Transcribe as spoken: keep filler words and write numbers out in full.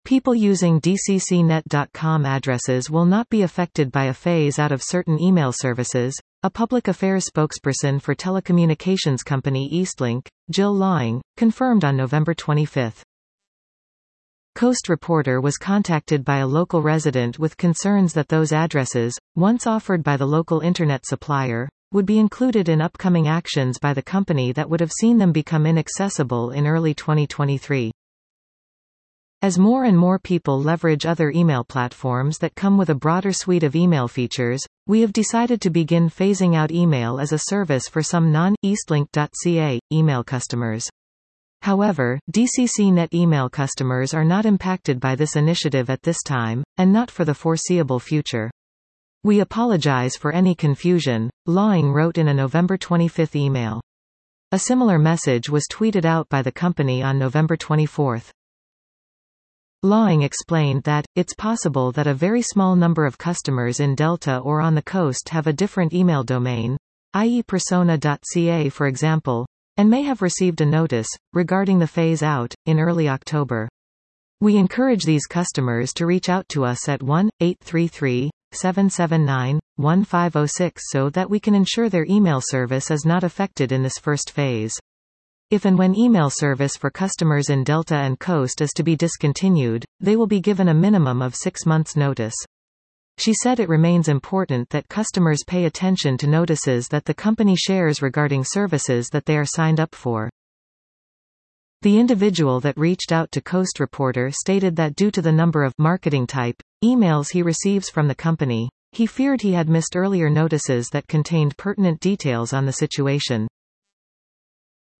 People using D C C net dot com addresses will not be affected by a phase-out of certain email services, a public affairs spokesperson for telecommunications company Eastlink, Jill Lawing, confirmed on November twenty-fifth. Coast Reporter was contacted by a local resident with concerns that those addresses, once offered by the local internet supplier, would be included in upcoming actions by the company that would have seen them become inaccessible in early twenty twenty-three. As more and more people leverage other email platforms that come with a broader suite of email features, we have decided to begin phasing out email as a service for some non-Eastlink dot C A email customers. However, D C C net email customers are not impacted by this initiative at this time, and not for the foreseeable future. We apologize for any confusion, Lawing wrote in a November twenty-fifth email. A similar message was tweeted out by the company on November twenty-fourth. Lawing explained that, it's possible that a very small number of customers in Delta or on the coast have a different email domain, that is persona dot C A for example, and may have received a notice, regarding the phase-out, in early October. We encourage these customers to reach out to us at one eight three three, seven seven nine, one five zero six so that we can ensure their email service is not affected in this first phase. If and when email service for customers in Delta and Coast is to be discontinued, they will be given a minimum of six months' notice. She said it remains important that customers pay attention to notices that the company shares regarding services that they are signed up for. The individual that reached out to Coast Reporter stated that due to the number of marketing-type emails he receives from the company, he feared he had missed earlier notices that contained pertinent details on the situation.